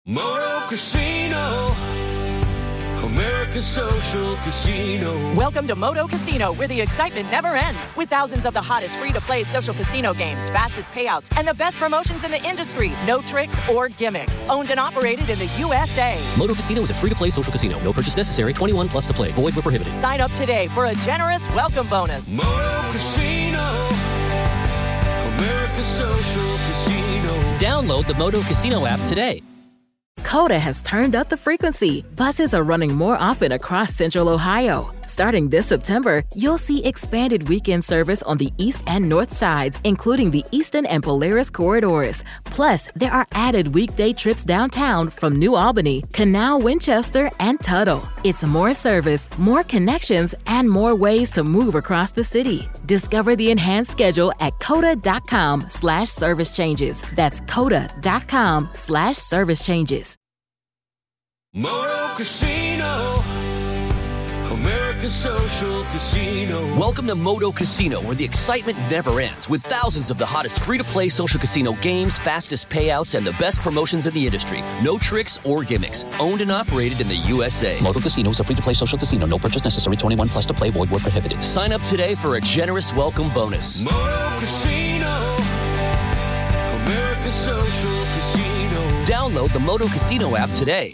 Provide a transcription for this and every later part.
Moto Casino, America's social casino. Welcome to Moto Casino, where the excitement never ends. With thousands of the hottest free-to-play social casino games, fastest payouts, and the best promotions in the industry. No tricks or gimmicks. Owned and operated in the USA. Moto Casino is a free-to-play social casino. No purchase necessary. 21 plus to play. Void where prohibited. Sign up today for a generous welcome bonus. Moto Casino, America's social casino. Download the Moto Casino app today. Coda has turned up the frequency. Buses are running more often across Central Ohio. Starting this September, you'll see expanded weekend service on the east and north sides, including the Eastern and Polaris corridors. Plus, there are added weekday trips downtown from New Albany, Canal, Winchester, and Tuttle. It's more service, more connections, and more ways to move across the city. Discover the enhanced schedule at coda.com/service changes. That's coda.com/service changes. Moto Casino, America's social casino. Welcome to Moto Casino, where the excitement never ends, with thousands of the hottest free-to-play social casino games, fastest payouts, and the best promotions in the industry. No tricks or gimmicks. Owned and operated in the USA. Moto Casino is a free-to-play social casino. No purchase necessary. 21 plus to play. Void where prohibited. Sign up today for a generous welcome bonus. Moto Casino, America's social casino. Download the Moto Casino app today.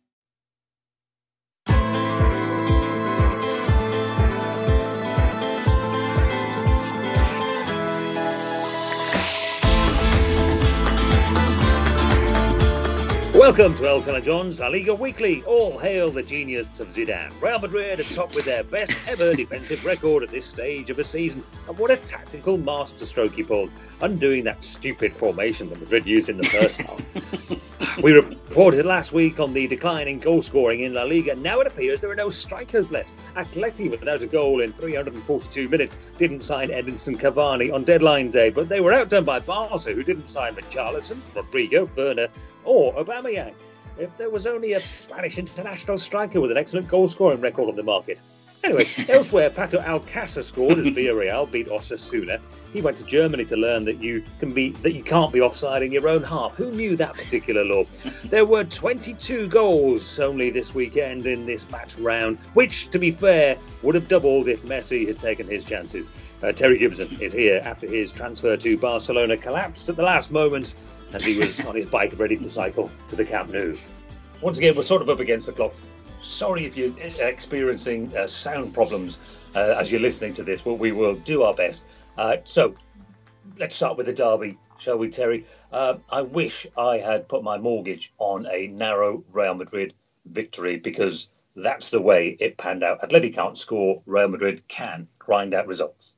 Welcome to Elton and John's La Liga Weekly. All hail the genius of Zidane. Real Madrid atop with their best ever defensive record at this stage of a season. And what a tactical masterstroke he pulled, undoing that stupid formation that Madrid used in the first half. We reported last week on the decline in goal scoring in La Liga. Now it appears there are no strikers left. Atleti, without a goal in 342 minutes, didn't sign Edinson Cavani on deadline day, but they were outdone by Barca, who didn't sign Richarlison, Rodrigo, Werner, or Aubameyang. If there was only a Spanish international striker with an excellent goal-scoring record on the market. Anyway, elsewhere, Paco Alcácer scored as Villarreal beat Osasuna. He went to Germany to learn that you can't be offside in your own half. Who knew that particular law? There were 22 goals only this weekend in this match round, which, to be fair, would have doubled if Messi had taken his chances. Terry Gibson is here after his transfer to Barcelona collapsed at the last moment as he was on his bike ready to cycle to the Camp Nou. Once again, we're sort of up against the clock. Sorry if you're experiencing sound problems as you're listening to this, but we will do our best. So let's start with the derby, shall we, Terry? I wish I had put my mortgage on a narrow Real Madrid victory, because that's the way it panned out. Atleti can't score, Real Madrid can grind out results.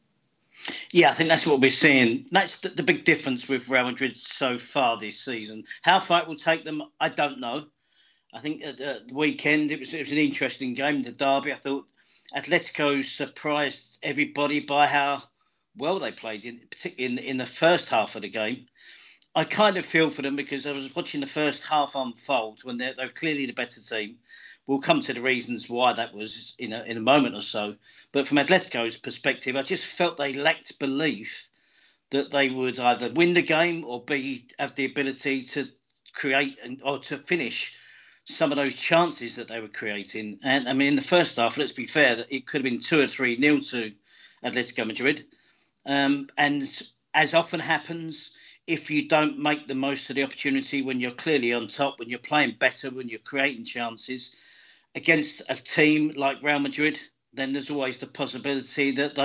Yeah, I think that's what we're seeing. That's the big difference with Real Madrid so far this season. How far it will take them, I don't know. I think at the weekend it was an interesting game, the derby. I thought Atletico surprised everybody by how well they played, particularly in the first half of the game. I kind of feel for them because I was watching the first half unfold when they're clearly the better team. We'll come to the reasons why that was in a moment or so. But from Atletico's perspective, I just felt they lacked belief that they would either win the game or have the ability to create or to finish some of those chances that they were creating. And I mean, in the first half, let's be fair, that it could have been 2 or 3-0 to Atletico Madrid. And as often happens, if you don't make the most of the opportunity when you're clearly on top, when you're playing better, when you're creating chances against a team like Real Madrid, then there's always the probability that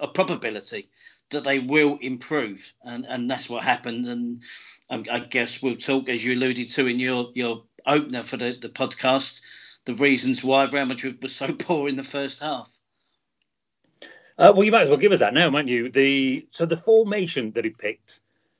they will improve. And that's what happened. And I guess we'll talk, as you alluded to in your opener for the podcast, the reasons why Real Madrid was so poor in the first half. Well, you might as well give us that now, might you? So the formation that he picked,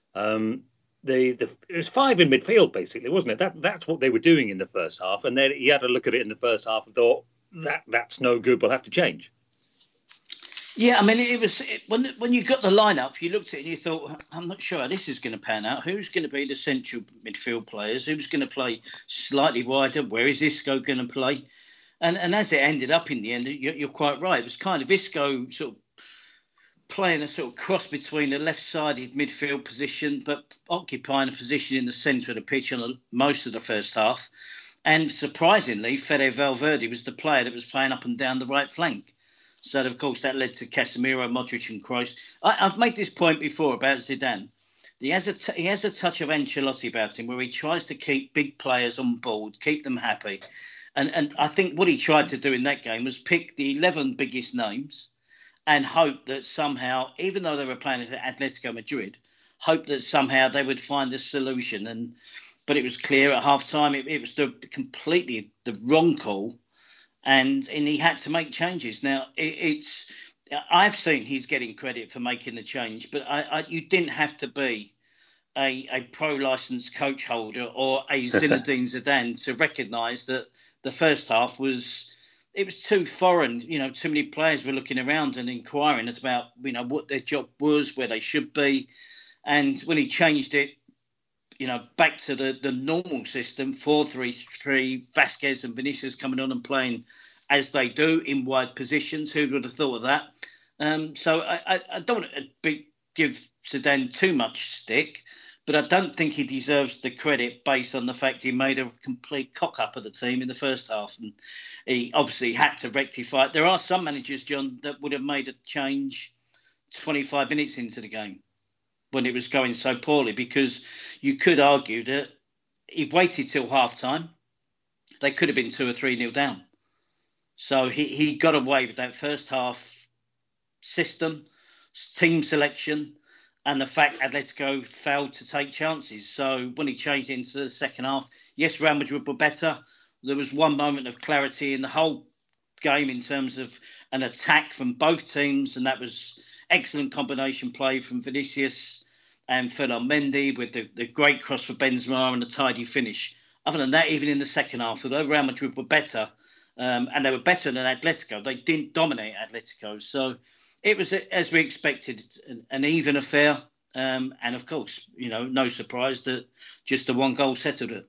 it was 5 in midfield, basically, wasn't it? That's what they were doing in the first half, and then he had a look at it in the first half and thought, that's no good, we'll have to change. Yeah, I mean, when you got the lineup, you looked at it and you thought, I'm not sure how this is going to pan out. Who's going to be the central midfield players? Who's going to play slightly wider? Where is Isco going to play? And as it ended up in the end, you're quite right. It was kind of Isco sort of playing a sort of cross between a left-sided midfield position, but occupying a position in the centre of the pitch on most of the first half. And surprisingly, Fede Valverde was the player that was playing up and down the right flank. So, of course, that led to Casemiro, Modric and Kroos. I've made this point before about Zidane. He has a touch of Ancelotti about him where he tries to keep big players on board, keep them happy. And I think what he tried to do in that game was pick the 11 biggest names and hope that somehow, even though they were playing at Atletico Madrid, hope that somehow they would find a solution. But it was clear at half-time it was completely the wrong call, and he had to make changes. Now, I've seen he's getting credit for making the change, but you didn't have to be a pro-licensed coach holder or a Zinedine Zidane to recognise that the first half was too foreign. Too many players were looking around and inquiring about what their job was, where they should be, and when he changed it, back to the normal system, 4-3-3, Vasquez and Vinicius coming on and playing as they do in wide positions. Who would have thought of that? So I don't want to give Zidane too much stick, but I don't think he deserves the credit based on the fact he made a complete cock-up of the team in the first half. And he obviously had to rectify it. There are some managers, John, that would have made a change 25 minutes into the game when it was going so poorly, because you could argue that he waited till half-time. They could have been 2 or 3-0 down. So he got away with that first half system, team selection, and the fact Atletico failed to take chances. So when he changed into the second half, yes, Real Madrid were better. There was one moment of clarity in the whole game in terms of an attack from both teams, and that was excellent combination play from Vinicius and Ferland Mendy with the great cross for Benzema and a tidy finish. Other than that, even in the second half, although Real Madrid were better, and they were better than Atletico, they didn't dominate Atletico. So it was, as we expected, an even affair. And of course, no surprise that just the one goal settled it.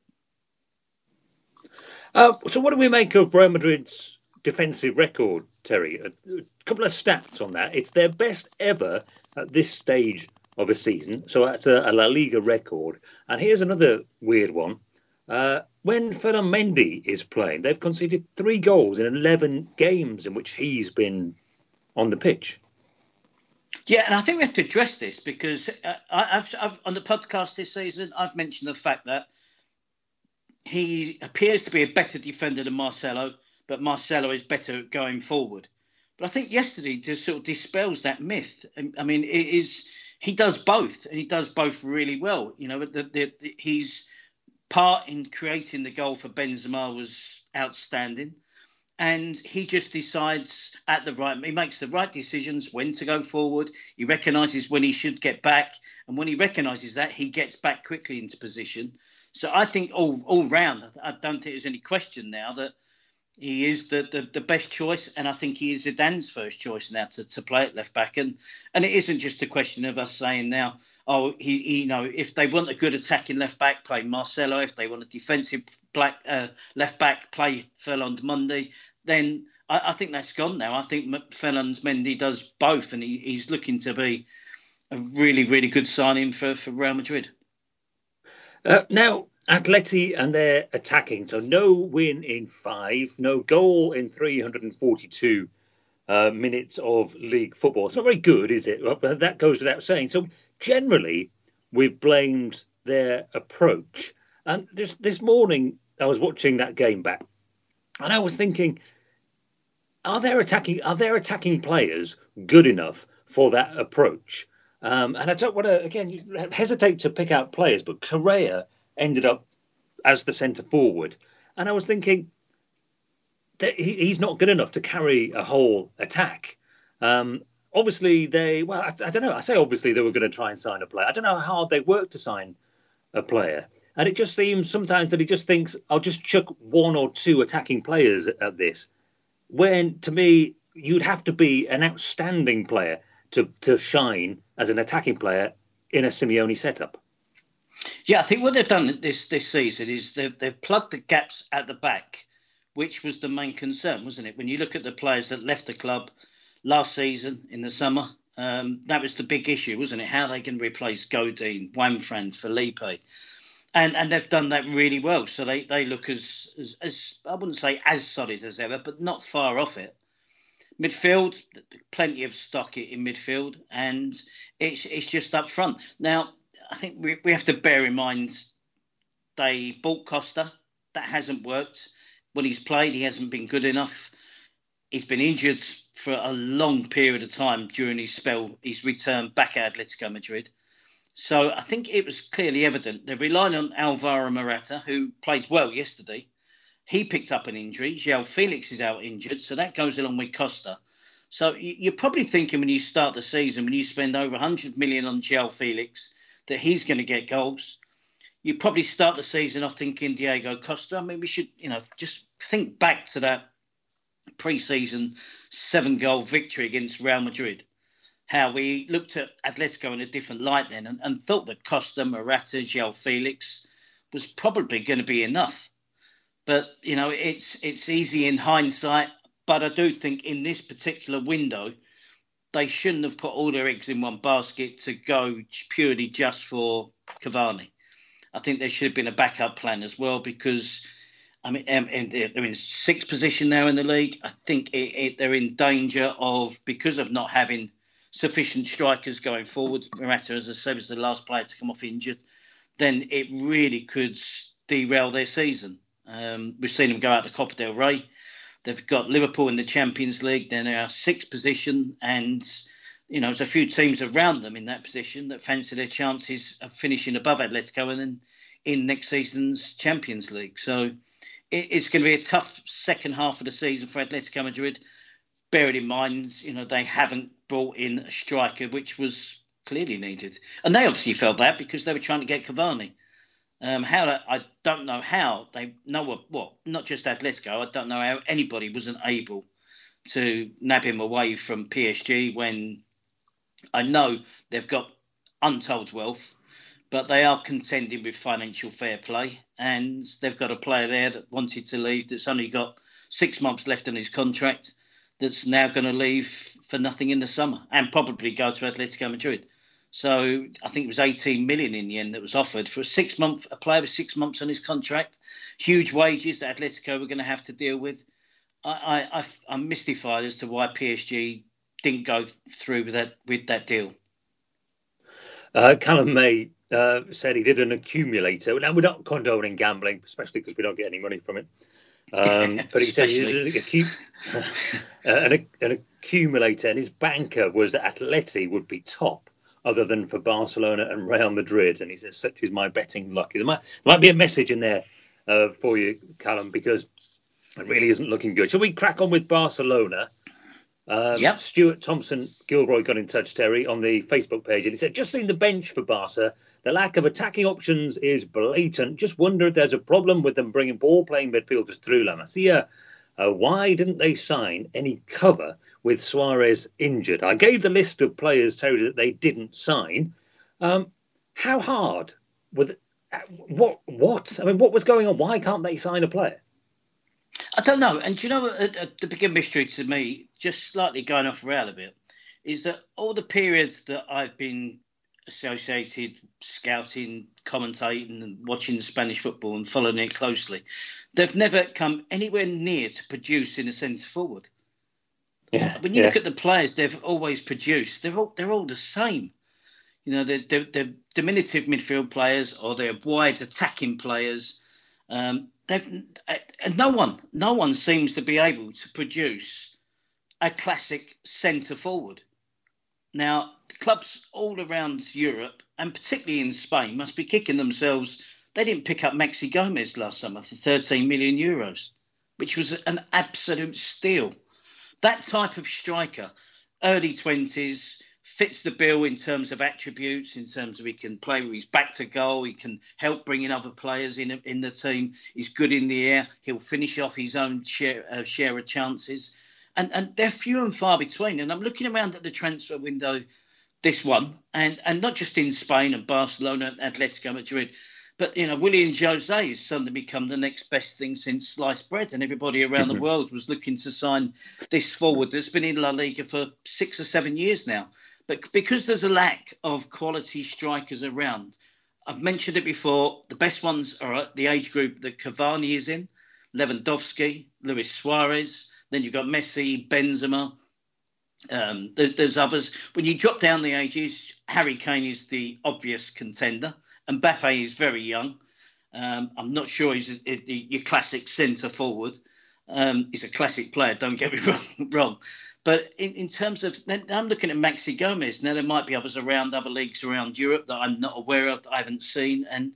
So what do we make of Real Madrid's defensive record, Terry? A couple of stats on that. It's their best ever at this stage of a season. So that's a La Liga record. And here's another weird one. When Ferland Mendy is playing, they've conceded 3 goals in 11 games in which he's been on the pitch. Yeah, and I think we have to address this because I've on the podcast this season, I've mentioned the fact that he appears to be a better defender than Marcelo, but Marcelo is better going forward. But I think yesterday just sort of dispels that myth. I mean, he does both, and he does both really well. His part in creating the goal for Benzema was outstanding. And he just decides he makes the right decisions when to go forward. He recognises when he should get back. And when he recognises that, he gets back quickly into position. So I think all round, I don't think there's any question now that he is the best choice. And I think he is Zidane's first choice now to play at left back. And it isn't just a question of us saying now, if they want a good attacking left back, play Marcelo. If they want a defensive left back, play Ferland Mendy. Then I think that's gone now. I think Ferland Mendy does both, and he's looking to be a really, really good signing for Real Madrid. Now, Atleti and their attacking. So no win in 5, no goal in 342 minutes of league football. It's not very good, is it? Well, that goes without saying. So generally, we've blamed their approach. And this morning, I was watching that game back, and I was thinking, are their attacking players good enough for that approach? And I don't want to, again, hesitate to pick out players, but Correa ended up as the centre forward. And I was thinking that he's not good enough to carry a whole attack. Obviously, I don't know. I say obviously they were going to try and sign a player. I don't know how hard they worked to sign a player. And it just seems sometimes that he just thinks, I'll just chuck 1 or 2 attacking players at this. When, to me, you'd have to be an outstanding player to shine as an attacking player in a Simeone setup. Yeah, I think what they've done this season is they've plugged the gaps at the back, which was the main concern, wasn't it? When you look at the players that left the club last season in the summer, That was the big issue, wasn't it? How they can replace Godin, Juanfran, Felipe. And they've done that really well. So they look as I wouldn't say as solid as ever, but not far off it. Midfield, plenty of stock in midfield, and it's just up front. Now, I think we have to bear in mind they bought Costa. That hasn't worked. When he's played, he hasn't been good enough. He's been injured for a long period of time during his return back at Atletico Madrid. So I think it was clearly evident. They're relying on Alvaro Morata, who played well yesterday. He picked up an injury. João Felix is out injured, so that goes along with Costa. So you're probably thinking when you start the season, when you spend over 100 million on João Felix, that he's going to get goals. You probably start the season off thinking Diego Costa. I mean, we should, just think back to that pre-season 7-goal victory against Real Madrid. How we looked at Atletico in a different light then and thought that Costa, Morata, João Felix was probably going to be enough. But, it's easy in hindsight. But I do think in this particular window, they shouldn't have put all their eggs in one basket to go purely just for Cavani. I think there should have been a backup plan as well because, they're in 6th position now in the league. I think they're in danger of, because of not having sufficient strikers going forward. Morata, as I said, was the last player to come off injured. Then it really could derail their season. We've seen them go out to Copa del Rey. They've got Liverpool in the Champions League. They're now 6th position. And, there's a few teams around them in that position that fancy their chances of finishing above Atletico and then in next season's Champions League. So it's going to be a tough second half of the season for Atletico Madrid. Bearing in mind, they haven't brought in a striker, which was clearly needed. And they obviously felt that because they were trying to get Cavani. I don't know how they know not just Atletico. I don't know how anybody wasn't able to nab him away from PSG when I know they've got untold wealth, but they are contending with financial fair play. And they've got a player there that wanted to leave that's only got 6 months left on his contract that's now going to leave for nothing in the summer and probably go to Atletico Madrid. So I think it was 18 million in the end that was offered for a player with 6 months on his contract. Huge wages that Atletico were going to have to deal with. I'm mystified as to why PSG didn't go through with that deal. Callum May said he did an accumulator. Now, we're not condoning gambling, especially because we don't get any money from it. But he said he did an accumulator, and his banker was that Atleti would be top, other than for Barcelona and Real Madrid. And he says, such is my betting luck. There might be a message in there for you, Callum, because it really isn't looking good. Shall we crack on with Barcelona? Yep. Stuart Thompson Gilroy got in touch, Terry, on the Facebook page, and he said, just seen the bench for Barca. The lack of attacking options is blatant. Just wonder if there's a problem with them bringing ball-playing midfielders through La Masia. Why didn't they sign any cover with Suarez injured? I gave the list of players, Terry, that they didn't sign. How hard? What? I mean, what was going on? Why can't they sign a player? I don't know. And do you know, the bigger mystery to me, just slightly going off rail a bit, is that all the periods that I've been associated, scouting, commentating and watching the Spanish football and following it closely, they've never come anywhere near to producing a centre forward. Yeah, when you look at the players they've always produced, they're all the same. They're diminutive midfield players or they're wide attacking players. And no one seems to be able to produce a classic centre forward. Now, the clubs all around Europe, and particularly in Spain, must be kicking themselves. They didn't pick up Maxi Gomez last summer for 13 million euros, which was an absolute steal. That type of striker, early 20s, fits the bill in terms of attributes, in terms of he can play with his back to goal, he can help bring in other players in the team, he's good in the air, he'll finish off his own share of chances. And they're few and far between. And I'm looking around at the transfer window, this one, and not just in Spain and Barcelona and Atletico Madrid, but, Willian Jose has suddenly become the next best thing since sliced bread. And everybody around the world was looking to sign this forward that's been in La Liga for 6 or 7 years now. But because there's a lack of quality strikers around, I've mentioned it before, the best ones are at the age group that Cavani is in, Lewandowski, Luis Suarez, then you've got Messi, Benzema. There's others. When you drop down the ages, Harry Kane is the obvious contender. Mbappe is very young. I'm not sure he's your classic centre forward. He's a classic player, don't get me wrong. But in terms of, I'm looking at Maxi Gomez. Now, there might be others around other leagues around Europe that I'm not aware of, that I haven't seen. And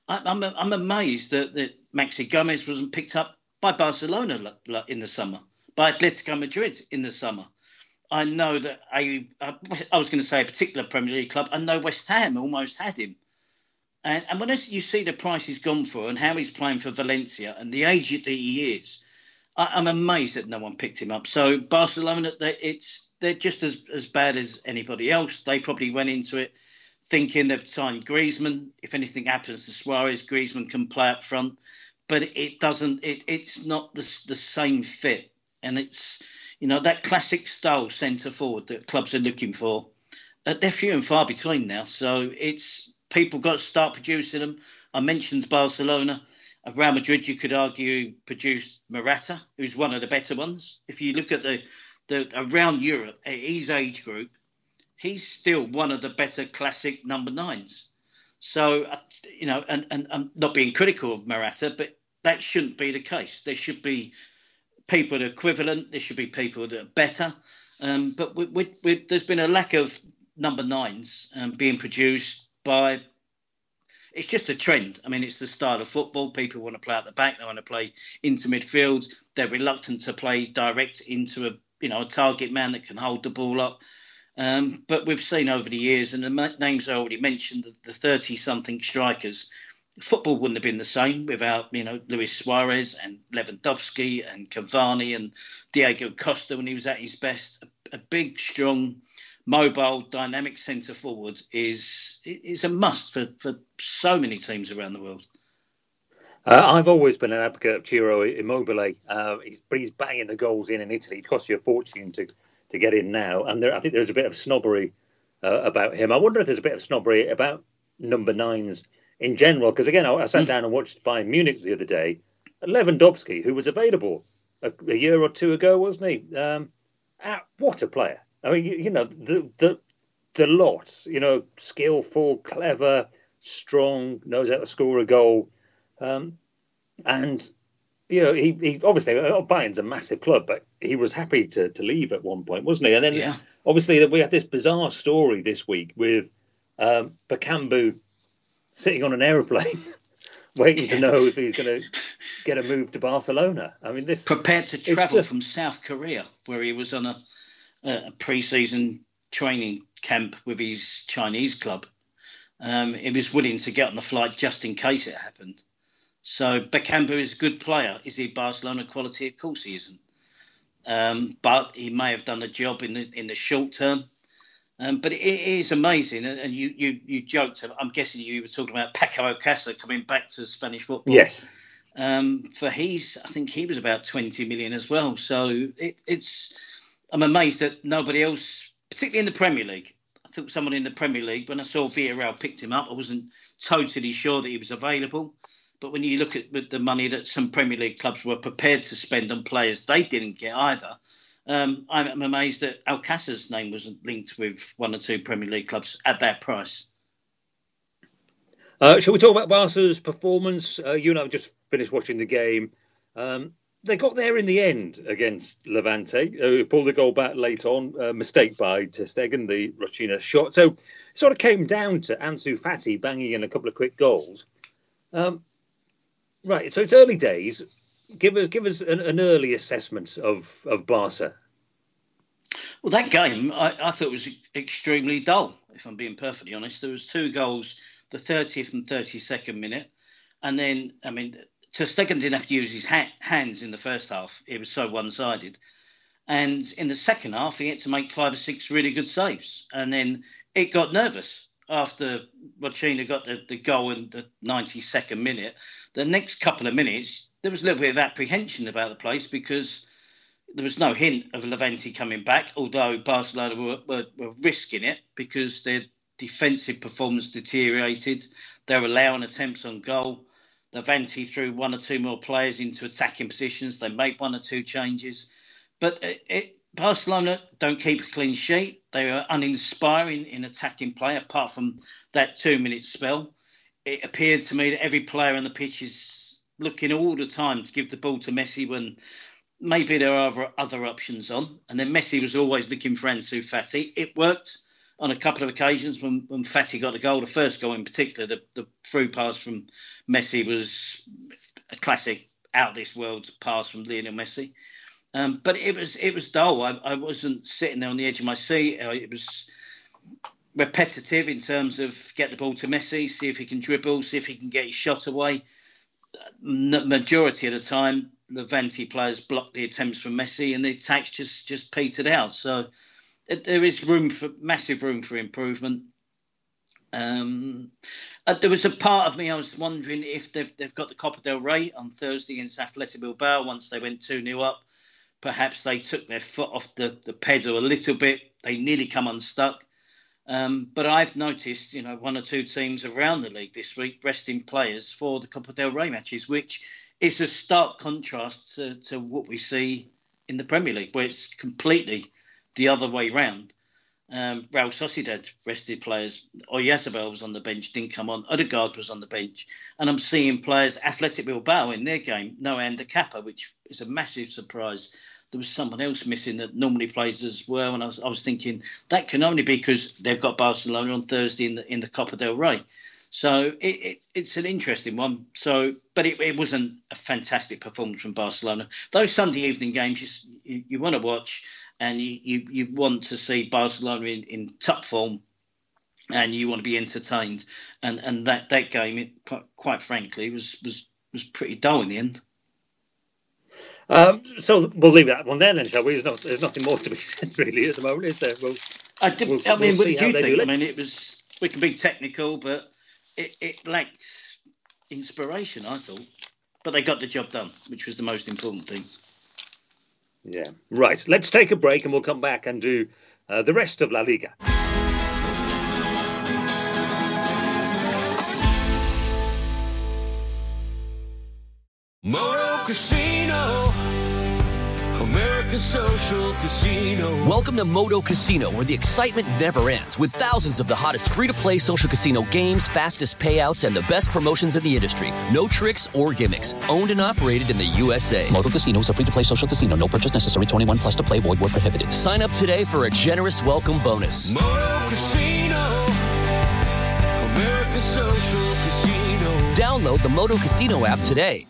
I'm amazed that Maxi Gomez wasn't picked up by Barcelona in the summer, by Atletico Madrid in the summer. I know that I was going to say a particular Premier League club. I know West Ham almost had him. And when you see the price he's gone for and how he's playing for Valencia and the age that he is, I'm amazed that no one picked him up. So Barcelona, they're just as bad as anybody else. They probably went into it thinking they've signed Griezmann. If anything happens to Suarez, Griezmann can play up front. But it doesn't. It's not the same fit, and it's that classic style centre forward that clubs are looking for. They're few and far between now. So it's people got to start producing them. I mentioned Barcelona. Real Madrid, you could argue, produced Morata, who's one of the better ones. If you look at the around Europe, at his age group, he's still one of the better classic number 9s. So, and I'm not being critical of Morata, but that shouldn't be the case. There should be people that are equivalent. There should be people that are better. But there's been a lack of number 9s being produced by... It's just a trend. I mean, it's the style of football. People want to play out the back. They want to play into midfield. They're reluctant to play direct into a target man that can hold the ball up. But we've seen over the years, and the names I already mentioned, the 30-something strikers, football wouldn't have been the same without, Luis Suarez and Lewandowski and Cavani and Diego Costa when he was at his best. A big, strong, mobile, dynamic centre forward is a must for so many teams around the world. I've always been an advocate of Ciro Immobile. He's banging the goals in Italy. It costs you a fortune to get in now. And I think there's a bit of snobbery about him. I wonder if there's a bit of snobbery about number 9s in general. Because, again, I sat down and watched Bayern Munich the other day. Lewandowski, who was available a year or two ago, wasn't he? What a player. I mean, the lot, skillful, clever, strong, knows how to score a goal. And, he obviously, Bayern's a massive club, but he was happy to leave at one point, wasn't he? And then, obviously, we had this bizarre story this week with Bakambu sitting on an aeroplane waiting to know if he's going to get a move to Barcelona. I mean, prepared to travel from South Korea, where he was on a pre-season training camp with his Chinese club. He was willing to get on the flight just in case it happened. So Bakambu is a good player. Is he Barcelona quality? Of course he isn't. But he may have done the job in the short term. But it is amazing. And you joked. I'm guessing you were talking about Paco Alcácer coming back to Spanish football. Yes. I think he was about 20 million as well. So I'm amazed that nobody else, particularly in the Premier League. I thought someone in the Premier League, when I saw Villarreal picked him up, I wasn't totally sure that he was available. But when you look at the money that some Premier League clubs were prepared to spend on players they didn't get either, I'm amazed that Alcácer's name wasn't linked with one or two Premier League clubs at that price. Shall we talk about Barca's performance? You and I have just finished watching the game. They got there in the end against Levante, who pulled the goal back late on, mistake by Ter Stegen, the Rochina shot. So it sort of came down to Ansu Fati banging in a couple of quick goals. Right, so it's early days. Give us an early assessment of Barca. Well, that game I thought was extremely dull, if I'm being perfectly honest. There was 2 goals, the 30th and 32nd minute. And then, Ter Stegen didn't have to use his hands in the first half. It was so one-sided. And in the second half, he had to make 5 or 6 really good saves. And then it got nervous after Rochina got the goal in the 92nd minute. The next couple of minutes, there was a little bit of apprehension about the place because, there was no hint of Levante coming back, although Barcelona were risking it because their defensive performance deteriorated. They were allowing attempts on goal. Levante threw one or two more players into attacking positions. They made one or two changes. But Barcelona don't keep a clean sheet. They are uninspiring in attacking play, apart from that 2-minute spell. It appeared to me that every player on the pitch is looking all the time to give the ball to Messi when maybe there are other options on. And then Messi was always looking for Ansu Fati. It worked on a couple of occasions when Fati got the goal. The first goal in particular, the through pass from Messi was a classic out-of-this-world pass from Lionel Messi. But it was dull. I wasn't sitting there on the edge of my seat. It was repetitive in terms of get the ball to Messi, see if he can dribble, see if he can get his shot away. Majority of the time, Levante players blocked the attempts from Messi, and the attacks just petered out. So there is massive room for improvement. There was a part of me I was wondering if they've got the Copa del Rey on Thursday against Athletic Bilbao. Once they went 2-0 up, perhaps they took their foot off the pedal a little bit. They nearly come unstuck. But I've noticed, one or two teams around the league this week resting players for the Copa del Rey matches, which is a stark contrast to what we see in the Premier League, where it's completely the other way round. Real Sociedad rested players. Oyarzabal was on the bench, didn't come on. Odegaard was on the bench. And I'm seeing players, Athletic Bilbao in their game, no Ander Kappa, which is a massive surprise. There was someone else missing that normally plays as well. And I was thinking that can only be because they've got Barcelona on Thursday in the Copa del Rey. So it's an interesting one. But it wasn't a fantastic performance from Barcelona. Those Sunday evening games you want to watch, and you want to see Barcelona in top form, and you want to be entertained. And that game, quite frankly, was pretty dull in the end. So we'll leave that one then, shall we? There's nothing more to be said really at the moment, is there? What did you think? I mean, we can be technical, but it lacked inspiration, I thought. But they got the job done, which was the most important thing. Yeah, right. Let's take a break and we'll come back and do the rest of La Liga. Moto Casino, American Social Casino. Welcome to Moto Casino, where the excitement never ends, with thousands of the hottest free-to-play social casino games, fastest payouts, and the best promotions in the industry. No tricks or gimmicks. Owned and operated in the USA. Moto Casino is a free-to-play social casino. No purchase necessary. 21 plus to play. Void where prohibited. Sign up today for a generous welcome bonus. Moto Casino, American Social Casino. Download the Moto Casino app today.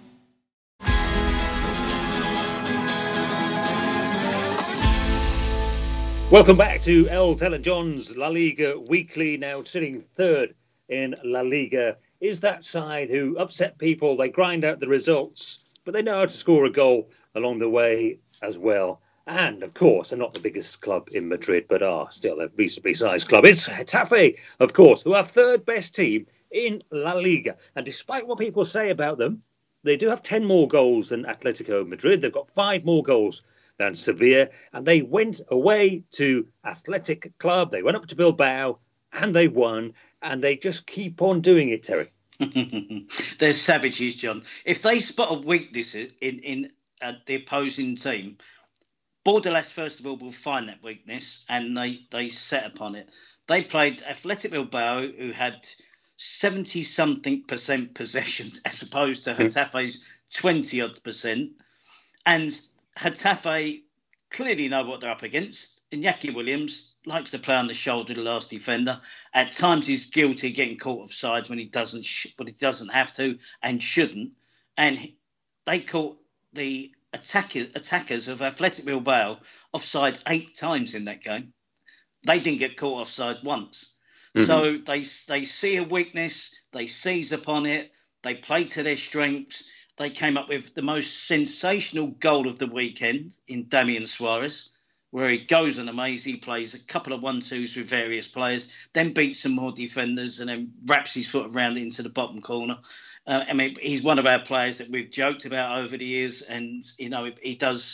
Welcome back to Elton John's La Liga Weekly. Now sitting third in La Liga is that side who upset people. They grind out the results, but they know how to score a goal along the way as well. And, of course, are not the biggest club in Madrid, but are still a reasonably sized club. It's Getafe, of course, who are third best team in La Liga. And despite what people say about them, they do have 10 more goals than Atletico Madrid. They've got 5 more goals than Sevilla, and they went away to Athletic Club. They went up to Bilbao, and they won, and they just keep on doing it, Terry. They're savages, John. If they spot a weakness in the opposing team, Bordalas, first of all, will find that weakness, and they set upon it. They played Athletic Bilbao, who had 70-something% possession, as opposed to Getafe's 20-odd%, and Getafe clearly know what they're up against. Iñaki Williams likes to play on the shoulder of the last defender. At times he's guilty of getting caught offside when he doesn't have to and shouldn't. And they caught the attackers of Athletic Bilbao offside 8 times in that game. They didn't get caught offside once. Mm-hmm. So they see a weakness, they seize upon it, they play to their strengths. They came up with the most sensational goal of the weekend in Damian Suarez, where he goes on a maze, he plays a couple of 1-2s with various players, then beats some more defenders and then wraps his foot around it into the bottom corner. I mean, he's one of our players that we've joked about over the years, and, he does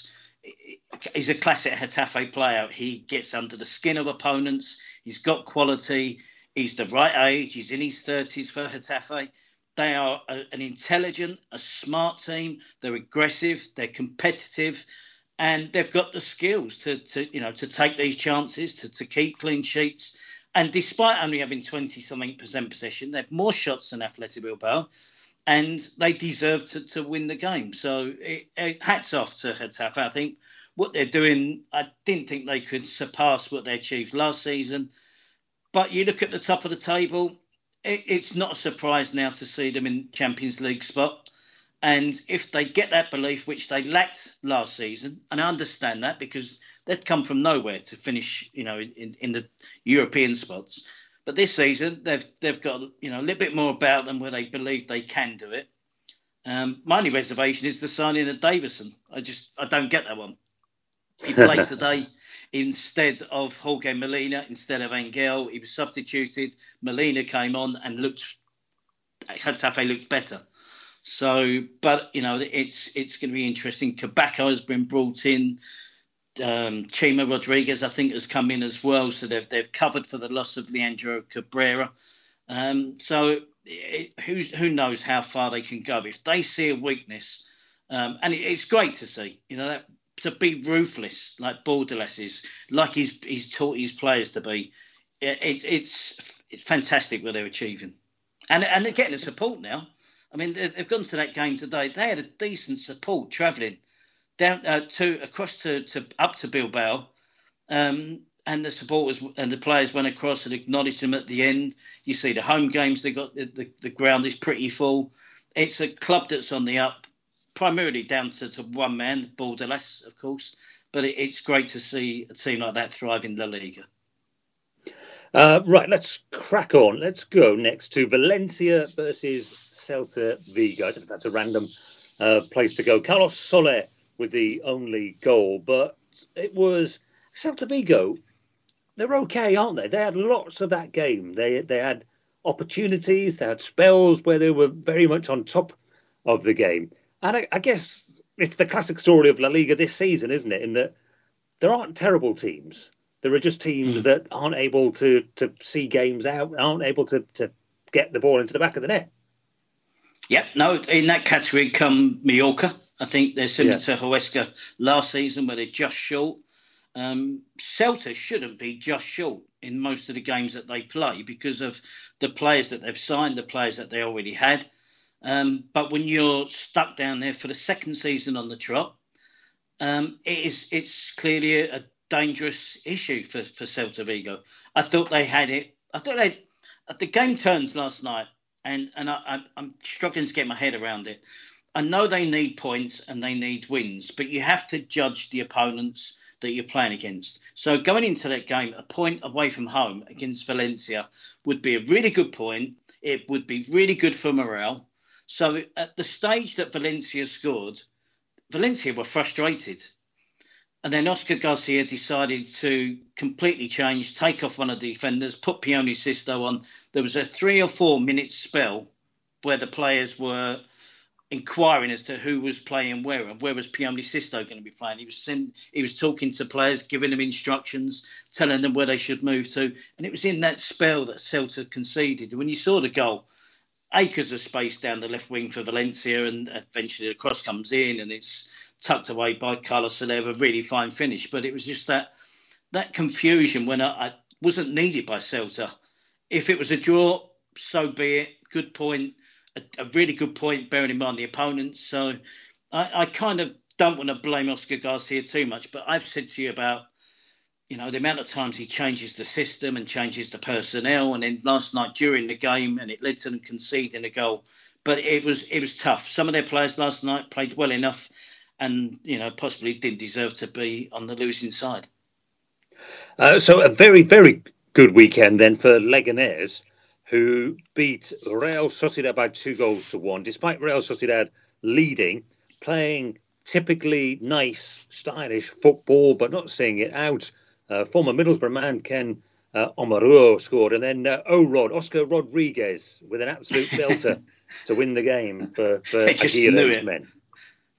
he's a classic Getafe player. He gets under the skin of opponents. He's got quality. He's the right age. He's in his 30s for Getafe. They are an intelligent, a smart team. They're aggressive. They're competitive. And they've got the skills to take these chances, to keep clean sheets. And despite only having 20-something% possession, they have more shots than Athletic Bilbao. And they deserve to win the game. So hats off to Getafe. I think what they're doing, I didn't think they could surpass what they achieved last season. But you look at the top of the table, it's not a surprise now to see them in Champions League spot. And if they get that belief, which they lacked last season, and I understand that because they'd come from nowhere to finish, in the European spots. But this season, they've got a little bit more about them where they believe they can do it. My only reservation is the signing of Davison. I don't get that one. He played today instead of Jorge Molina, instead of Angel. He was substituted. Molina came on and Getafe looked better. So, but, it's going to be interesting. Kabako has been brought in. Chima Rodriguez, I think, has come in as well. So they've covered for the loss of Leandro Cabrera. So who knows how far they can go. If they see a weakness, and it's great to see, that to be ruthless like Bordelas is, like he's taught his players to be. It's fantastic what they're achieving, and they're getting the support now. I mean, they've gone to that game today. They had a decent support travelling down up to Bilbao, and the supporters and the players went across and acknowledged them at the end. You see the home games; they got the ground is pretty full. It's a club that's on the up, primarily down to one man, Bordelas, of course. But it's great to see a team like that thrive in La Liga. Right, let's crack on. Let's go next to Valencia versus Celta Vigo. I don't know if that's a random place to go. Carlos Soler with the only goal, but it was Celta Vigo. They're okay, aren't they? They had lots of that game. They had opportunities. They had spells where they were very much on top of the game. And I guess it's the classic story of La Liga this season, isn't it? In that there aren't terrible teams. There are just teams that aren't able to see games out, aren't able to get the ball into the back of the net. Yep, no, in that category come Mallorca. I think they're similar to Huesca last season where they're just short. Celta shouldn't be just short in most of the games that they play because of the players that they've signed, the players that they already had. But when you're stuck down there for the second season on the trot, it's clearly a dangerous issue for Celta Vigo. I thought they had it. The game turned last night, and I'm struggling to get my head around it. I know they need points and they need wins, but you have to judge the opponents that you're playing against. So going into that game, a point away from home against Valencia would be a really good point. It would be really good for morale. So at the stage that Valencia scored, Valencia were frustrated. And then Oscar Garcia decided to completely change, take off one of the defenders, put Pione Sisto on. There was a 3 or 4 minute spell where the players were inquiring as to who was playing where and where was Pione Sisto going to be playing. He was talking to players, giving them instructions, telling them where they should move to. And it was in that spell that Celta conceded. When you saw the goal, acres of space down the left wing for Valencia, and eventually the cross comes in and it's tucked away by Carlos Soler, a really fine finish. But it was just that confusion when I wasn't needed by Celta. If it was a draw, so be it. Good point, a really good point, bearing in mind the opponents. So I kind of don't want to blame Oscar Garcia too much, but I've said to you about, the amount of times he changes the system and changes the personnel. And then last night during the game, and it led to them conceding a goal. But it was tough. Some of their players last night played well enough and, possibly didn't deserve to be on the losing side. So a very, very good weekend then for Leganés, who beat Real Sociedad by 2-1, despite Real Sociedad leading, playing typically nice, stylish football, but not seeing it out. Former Middlesbrough man Ken Omaruo scored, and then Oscar Rodriguez with an absolute belter to win the game for Aguirre's men.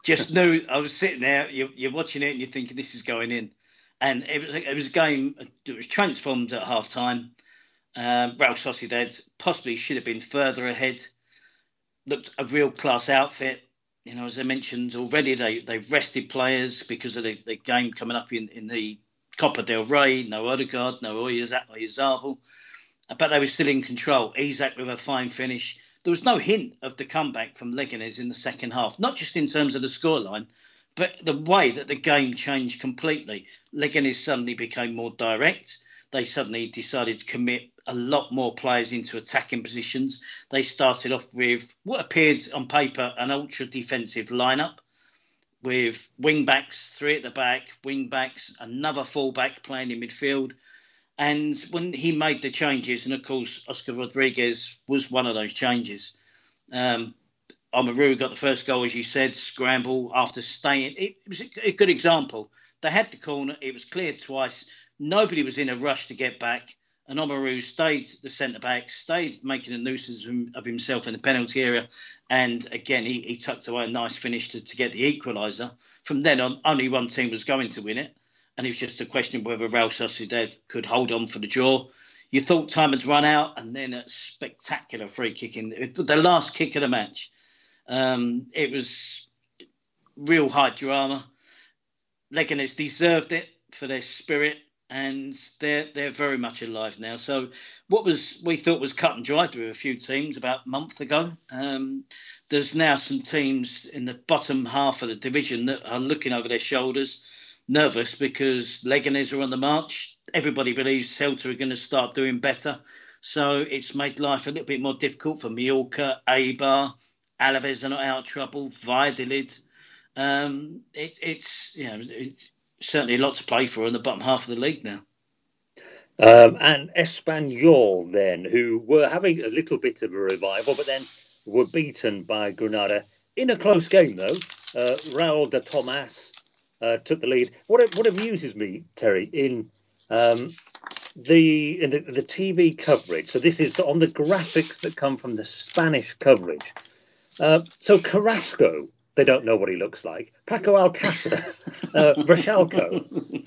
just knew. I was sitting there, you're watching it and you're thinking this is going in. And it was a game that was transformed at half time. Real Sociedad possibly should have been further ahead. Looked a real class outfit. You know, as I mentioned already, they rested players because of the game coming up in the Copa del Rey. No Odegaard, no Oyarzabal. But they were still in control. Isak with a fine finish. There was no hint of the comeback from Leganés in the second half, not just in terms of the scoreline, but the way that the game changed completely. Leganés suddenly became more direct. They suddenly decided to commit a lot more players into attacking positions. They started off with what appeared on paper an ultra-defensive lineup with wing-backs, 3 at the back, wing-backs, another full-back playing in midfield. And when he made the changes, and of course, Oscar Rodriguez was one of those changes. Omaru got the first goal, as you said, scramble after staying. It was a good example. They had the corner. It was cleared twice. Nobody was in a rush to get back. And Omaru stayed the centre-back, stayed making a nuisance of himself in the penalty area. And again, he tucked away a nice finish to get the equaliser. From then on, only one team was going to win it. And it was just a question of whether Real Sociedad could hold on for the draw. You thought time had run out, and then a spectacular free kick in the last kick of the match. It was real high drama. Leganés deserved it for their spirit, and they're very much alive now. So what we thought was cut and dried with a few teams about a month ago. There's now some teams in the bottom half of the division that are looking over their shoulders, nervous because Leganés are on the march. Everybody believes Celta are going to start doing better. So it's made life a little bit more difficult for Mallorca, Eibar. Alaves are not out of trouble. Valladolid. It's certainly a lot to play for in the bottom half of the league now. And Espanyol then, who were having a little bit of a revival, but then were beaten by Granada in a close game, though. Raul de Tomas took the lead. What amuses me, Terry, in the TV coverage. So this is on the graphics that come from the Spanish coverage. So Carrasco, they don't know what he looks like. Paco Alcácer, Vršálko,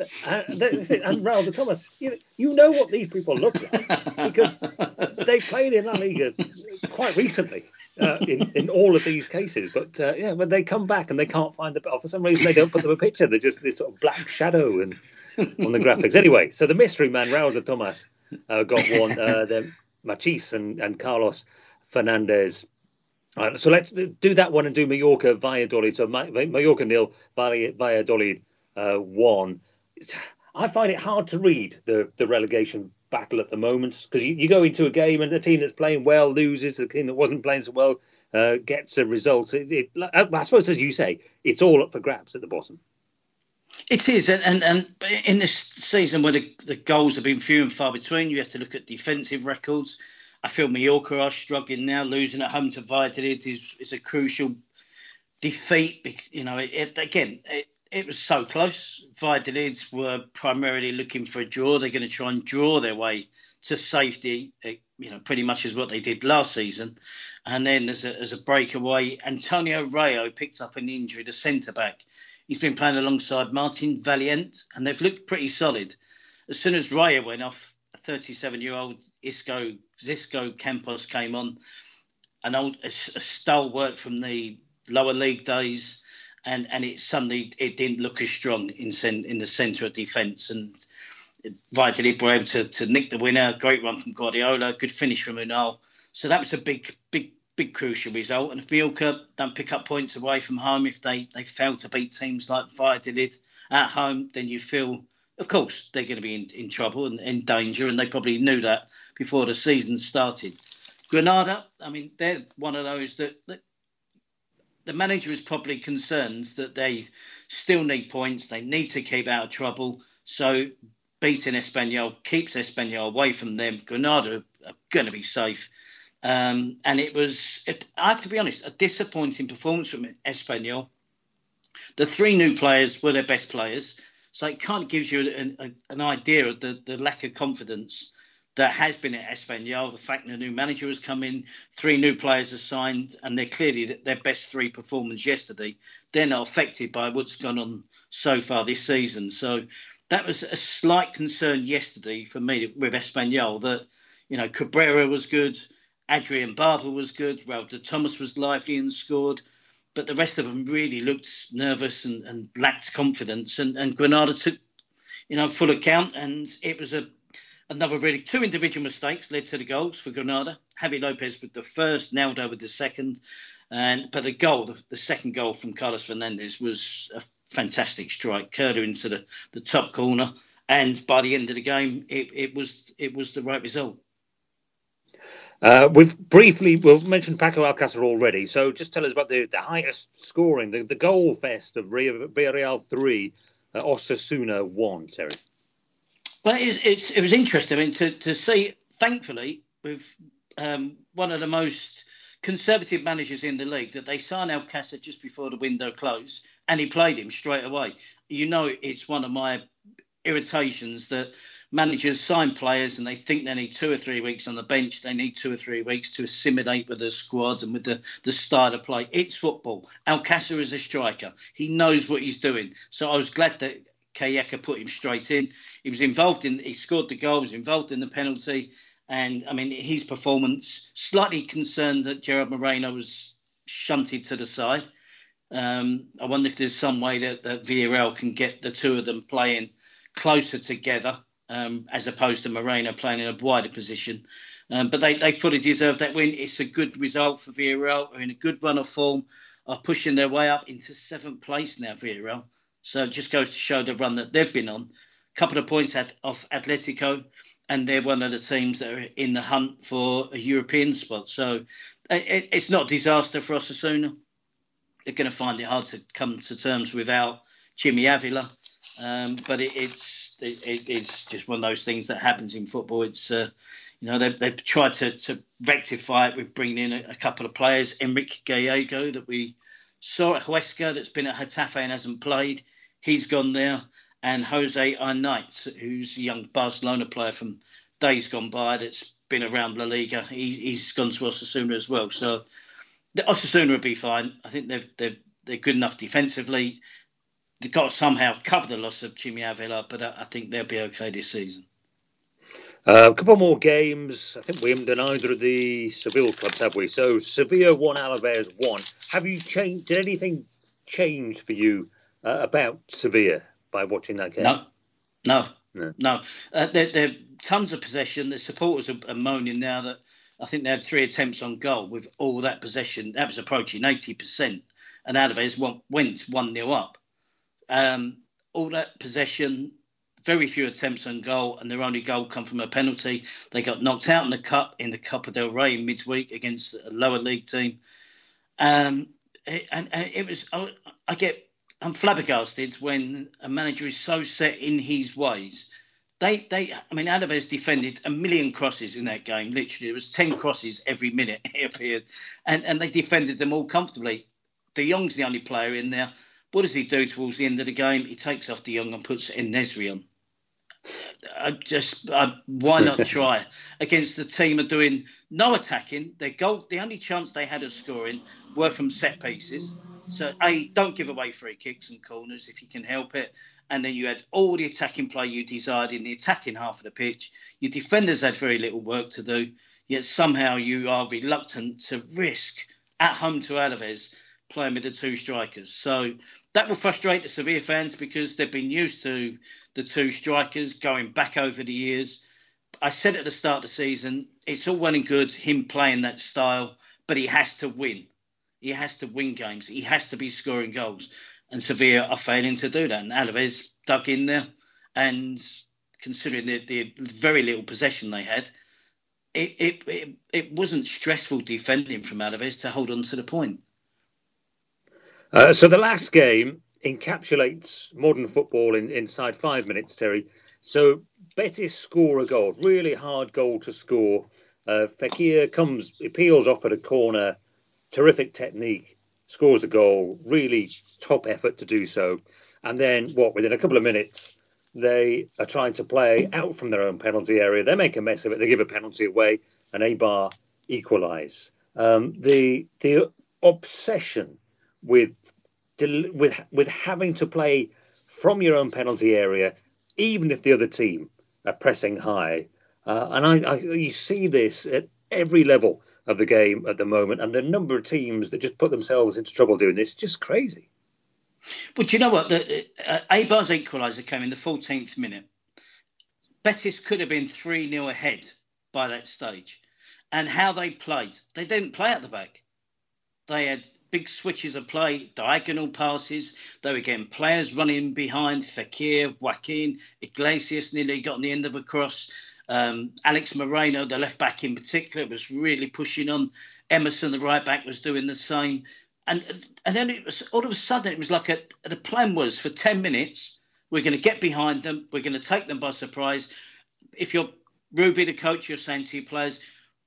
and Raul de Tomas. You know what these people look like because they played in La Liga quite recently in all of these cases. But when they come back and they can't find for some reason they don't put them a picture. They're just this sort of black shadow on the graphics. Anyway, so the mystery man Raul de Tomas got one. Then Machís and Carlos Fernandez. So let's do that one and do Mallorca Valladolid. So Mallorca 0, Valladolid 1. I find it hard to read the relegation battle at the moment because you go into a game and the team that's playing well loses, the team that wasn't playing so well gets a result. I suppose, as you say, it's all up for grabs at the bottom. It is, and in this season where the goals have been few and far between, you have to look at defensive records. I feel Mallorca are struggling now. Losing at home to Valladolid is a crucial defeat. You know, it was so close. Valladolid were primarily looking for a draw. They're going to try and draw their way to safety, pretty much as what they did last season. And then as a breakaway, Antonio Rayo picked up an injury, the centre-back. He's been playing alongside Martin Valiente, and they've looked pretty solid. As soon as Rayo went off, 37-year-old Zisco Campos came on, a stalwart from the lower league days, and it didn't look as strong in the centre of defence. And Valladolid were able to nick the winner. Great run from Guardiola, good finish from Unal. So that was a big crucial result. And if Mallorca don't pick up points away from home, if they fail to beat teams like Valladolid at home, then you feel, of course, they're going to be in trouble and in danger, and they probably knew that before the season started. Granada, I mean, they're one of those that the manager is probably concerned that they still need points. They need to keep out of trouble. So beating Espanyol keeps Espanyol away from them. Granada are going to be safe. And it was, I have to be honest, a disappointing performance from Espanyol. The 3 new players were their best players. So it kind of gives you an idea of the lack of confidence that has been at Espanyol. The fact the new manager has come in, 3 new players are signed, and they're clearly their best 3 performance yesterday. They're not affected by what's gone on so far this season. So that was a slight concern yesterday for me with Espanyol, that, Cabrera was good, Adrian Barber was good, Raul de Thomas was lively and scored, but the rest of them really looked nervous and lacked confidence. And Granada took, full account, and it was another really 2 individual mistakes led to the goals for Granada. Javi Lopez with the first, Naldo with the second. But the second goal from Carlos Fernandez was a fantastic strike, curler into the top corner. And by the end of the game, it was the right result. We've mentioned Paco Alcácer already. So just tell us about the highest scoring, the goal fest of Villarreal 3, Osasuna 1, Terry. Well, it was interesting. I mean, to see, thankfully, with one of the most conservative managers in the league, that they signed Alcácer just before the window closed, and he played him straight away. It's one of my irritations that managers sign players and they think they need 2 or 3 weeks on the bench. They need 2 or 3 weeks to assimilate with the squad and with the style of play. It's football. Alcácer is a striker. He knows what he's doing. So I was glad that Calleja put him straight in. He scored the goal, was involved in the penalty. And, I mean, his performance, slightly concerned that Gerard Moreno was shunted to the side. I wonder if there's some way that Villarreal can get the 2 of them playing closer together, as opposed to Moreno playing in a wider position. But they fully deserve that win. It's a good result for Villarreal. They're in a good run of form, are pushing their way up into 7th place now, Villarreal. So it just goes to show the run that they've been on. A couple of points off Atletico, and they're one of the teams that are in the hunt for a European spot. So it's not a disaster for Osasuna. They're going to find it hard to come to terms without Chimi Avila. But it's just one of those things that happens in football. It's they've tried to rectify it with bringing in a couple of players. Enrique Gallego, that we saw at Huesca, that's been at Getafe and hasn't played. He's gone there. And Jose Arnaiz, who's a young Barcelona player from days gone by that's been around La Liga. He's gone to Osasuna as well. So the Osasuna will be fine. I think they're good enough defensively. They've got to somehow cover the loss of Chimi Avila, but I think they'll be okay this season. A couple more games. I think we haven't done either of the Seville clubs, have we? So Sevilla 1, Alaves 1. Have you changed? Did anything change for you about Sevilla by watching that game? No. They're tons of possession. The supporters are moaning now that I think they had 3 attempts on goal with all that possession. That was approaching 80%. And Alaves went 1-0 up. All that possession, very few attempts on goal, and their only goal come from a penalty. They got knocked out in the Copa del Rey in midweek against a lower league team. And it was, I'm flabbergasted when a manager is so set in his ways. Alaves defended 1 million crosses in that game. Literally, there was 10 crosses every minute it appeared, and they defended them all comfortably. De Jong's the only player in there. What does he do towards the end of the game? He takes off De Jong and puts En-Nesyri on. Why not try against the team are doing no attacking? Their goal, the only chance they had of scoring were from set pieces. So don't give away free kicks and corners if you can help it. And then you had all the attacking play you desired in the attacking half of the pitch. Your defenders had very little work to do. Yet somehow you are reluctant to risk at home to Alaves playing with the 2 strikers. So that will frustrate the Sevilla fans because they've been used to the 2 strikers going back over the years. I said at the start of the season, it's all well and good him playing that style, but he has to win. He has to win games. He has to be scoring goals. And Sevilla are failing to do that. And Alaves dug in there. And considering the very little possession they had, it wasn't stressful defending from Alaves to hold on to the point. So the last game encapsulates modern football inside 5 minutes, Terry. So Betis score a goal, really hard goal to score. Fekir peels off at a corner, terrific technique, scores a goal, really top effort to do so. And then, within a couple of minutes, they are trying to play out from their own penalty area. They make a mess of it. They give a penalty away, and Eibar equalise. The obsession with having to play from your own penalty area, even if the other team are pressing high, and you see this at every level of the game at the moment, and the number of teams that just put themselves into trouble doing this is just crazy. But do you know what? Eibar's equaliser came in the 14th minute. Betis could have been 3-0 ahead by that stage. And how they played, they didn't play at the back. They had big switches of play, diagonal passes. They were getting players running behind. Fekir, Joaquin, Iglesias nearly got on the end of a cross. Alex Moreno, the left back in particular, was really pushing on. Emerson, the right back, was doing the same. And then it was all of a sudden, it was like the plan was for 10 minutes, we're going to get behind them. We're going to take them by surprise. If you're Ruby, the coach, you're saying to your players,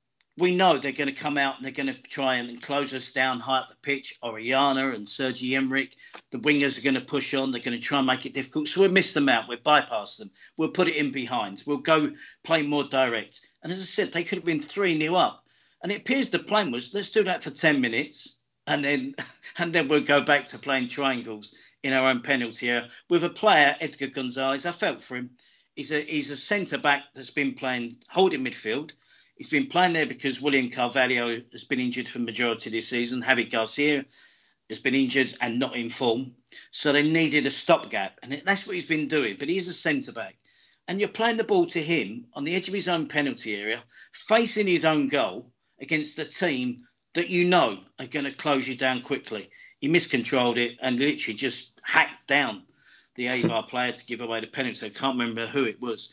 we know they're going to come out and they're going to try and close us down high up the pitch. Orellana and Sergi Emerick, the wingers are going to push on. They're going to try and make it difficult. So we'll miss them out. We'll bypass them. We'll put it in behind. We'll go play more direct. And as I said, they could have been 3-0 up. And it appears the plan was, let's do that for 10 minutes. And then we'll go back to playing triangles in our own penalty area. With a player, Edgar Gonzalez, I felt for him. He's a centre-back that's been playing holding midfield. He's been playing there because William Carvalho has been injured for the majority of this season. Javi Garcia has been injured and not in form. So they needed a stopgap. And that's what he's been doing. But he's a centre-back. And you're playing the ball to him on the edge of his own penalty area, facing his own goal against a team that you know are going to close you down quickly. He miscontrolled it and literally just hacked down the Eibar player to give away the penalty. I can't remember who it was.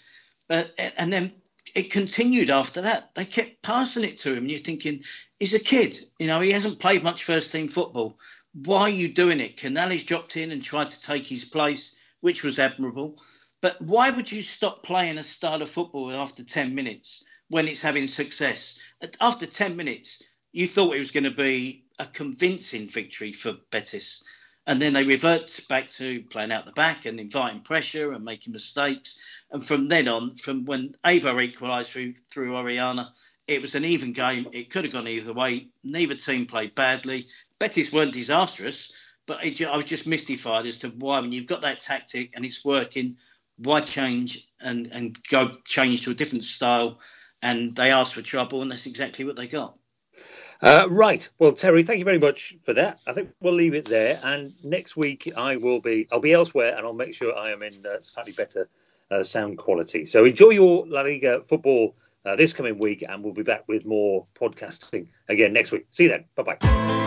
And then it continued after that. They kept passing it to him. And you're thinking, he's a kid. You know, he hasn't played much first-team football. Why are you doing it? Canales dropped in and tried to take his place, which was admirable. But why would you stop playing a style of football after 10 minutes when it's having success? After 10 minutes, you thought it was going to be a convincing victory for Betis. And then they revert back to playing out the back and inviting pressure and making mistakes. And from then on, from when Eibar equalised through Orellana, it was an even game. It could have gone either way. Neither team played badly. Betis weren't disastrous, but I was just mystified as to why, when you've got that tactic and it's working, why change and go change to a different style? And they asked for trouble, and that's exactly what they got. Right. Well, Terry, thank you very much for that. I think we'll leave it there. And next week I'll be elsewhere, and I'll make sure I am in slightly better sound quality. So enjoy your La Liga football this coming week, and we'll be back with more podcasting again next week. See you then. Bye-bye.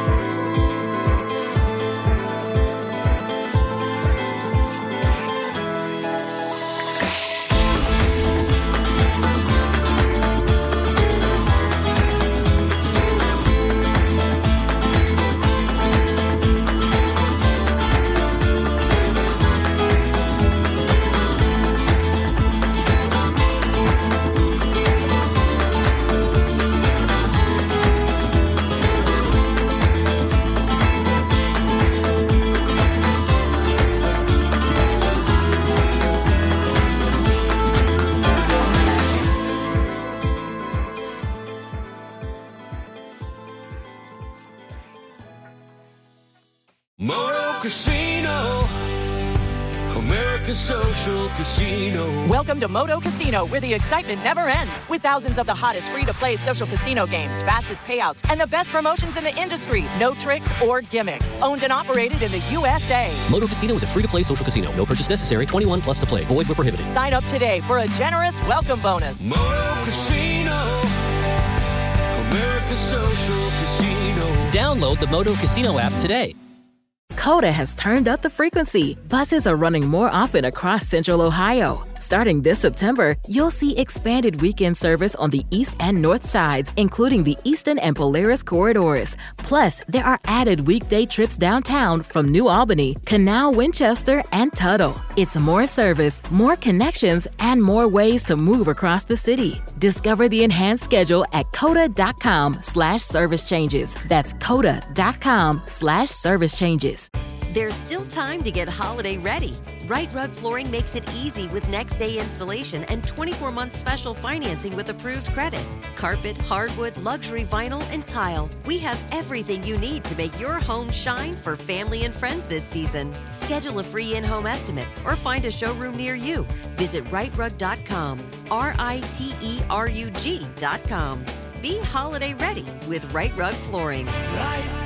Social Casino. Welcome to Moto Casino, where the excitement never ends. With thousands of the hottest free-to-play social casino games, fastest payouts, and the best promotions in the industry. No tricks or gimmicks. Owned and operated in the USA. Moto Casino is a free-to-play social casino. No purchase necessary. 21 plus to play. Void where prohibited. Sign up today for a generous welcome bonus. Moto Casino. America's Social Casino. Download the Moto Casino app today. Coda has turned up the frequency. Buses are running more often across Central Ohio. Starting this September, you'll see expanded weekend service on the east and north sides, including the Eastern and Polaris corridors. Plus, there are added weekday trips downtown from New Albany, Canal, Winchester, and Tuttle. It's more service, more connections, and more ways to move across the city. Discover the enhanced schedule at coda.com/service changes. That's coda.com/service changes. There's still time to get holiday ready. Right Rug Flooring makes it easy with next-day installation and 24-month special financing with approved credit. Carpet, hardwood, luxury vinyl, and tile. We have everything you need to make your home shine for family and friends this season. Schedule a free in-home estimate or find a showroom near you. Visit rightrug.com, RITERUG.com. Be holiday ready with Right Rug Flooring. Right